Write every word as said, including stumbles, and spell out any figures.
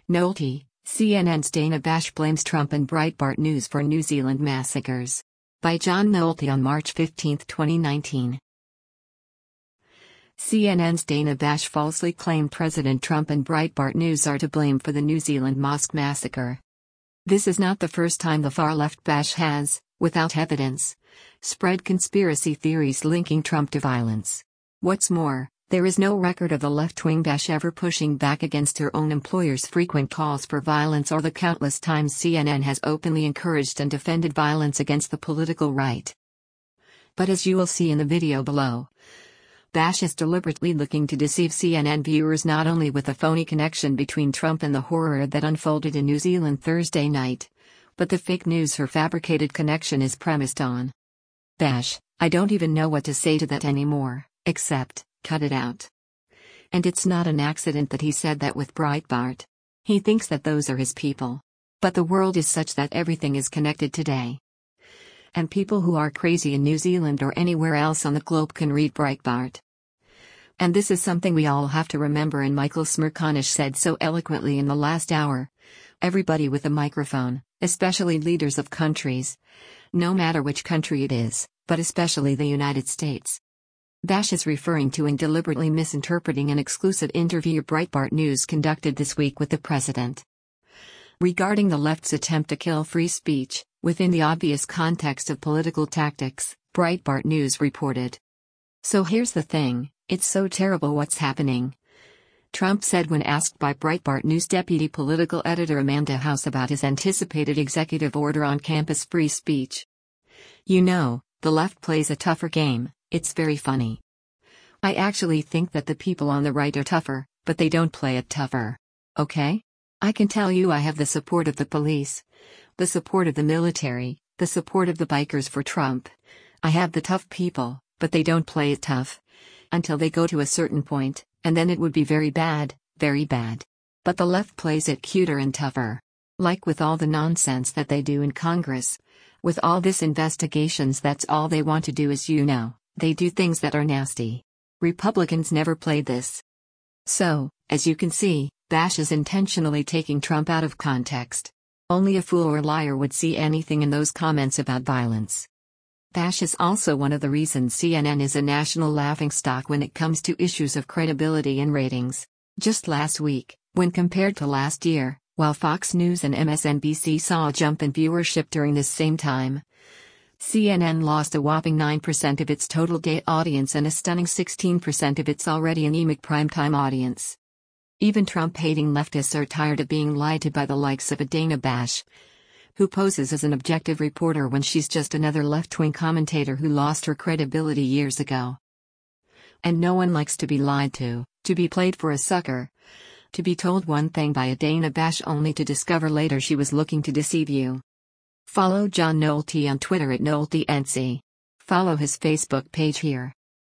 Nolte, C N N's Dana Bash blames Trump and Breitbart News for New Zealand massacres. By John Nolte on March fifteenth, twenty nineteen. C N N's Dana Bash falsely claimed President Trump and Breitbart News are to blame for the New Zealand mosque massacre. This is not the first time the far-left Bash has, without evidence, spread conspiracy theories linking Trump to violence. What's more, there is no record of the left-wing Bash ever pushing back against her own employer's frequent calls for violence or the countless times C N N has openly encouraged and defended violence against the political right. But as you will see in the video below, Bash is deliberately looking to deceive C N N viewers not only with a phony connection between Trump and the horror that unfolded in New Zealand Thursday night, but the fake news her fabricated connection is premised on. Bash, I don't even know what to say to that anymore, except, cut it out. And it's not an accident that he said that with Breitbart. He thinks that those are his people. But the world is such that everything is connected today. And people who are crazy in New Zealand or anywhere else on the globe can read Breitbart. And this is something we all have to remember, and Michael Smerconish said so eloquently in the last hour. Everybody with a microphone, especially leaders of countries, no matter which country it is, but especially the United States. Bash is referring to and deliberately misinterpreting an exclusive interview Breitbart News conducted this week with the president. Regarding the left's attempt to kill free speech, within the obvious context of political tactics, Breitbart News reported. So here's the thing, it's so terrible what's happening. Trump said when asked by Breitbart News deputy political editor Amanda House about his anticipated executive order on campus free speech. You know, the left plays a tougher game, it's very funny. I actually think that the people on the right are tougher, but they don't play it tougher. Okay? I can tell you I have the support of the police, the support of the military, the support of the bikers for Trump. I have the tough people, but they don't play it tough. Until they go to a certain point, and then it would be very bad, very bad. But the left plays it cuter and tougher. Like with all the nonsense that they do in Congress. With all this investigations, that's all they want to do, as you know. They do things that are nasty. Republicans never played this. So, as you can see, Bash is intentionally taking Trump out of context. Only a fool or liar would see anything in those comments about violence. Bash is also one of the reasons C N N is a national laughingstock when it comes to issues of credibility and ratings. Just last week, when compared to last year, while Fox News and M S N B C saw a jump in viewership during this same time, C N N lost a whopping nine percent of its total day audience and a stunning sixteen percent of its already anemic primetime audience. Even Trump-hating leftists are tired of being lied to by the likes of a Dana Bash, who poses as an objective reporter when she's just another left-wing commentator who lost her credibility years ago. And no one likes to be lied to, to be played for a sucker, to be told one thing by a Dana Bash only to discover later she was looking to deceive you. Follow John Nolte on Twitter at NolteNC. Follow his Facebook page here.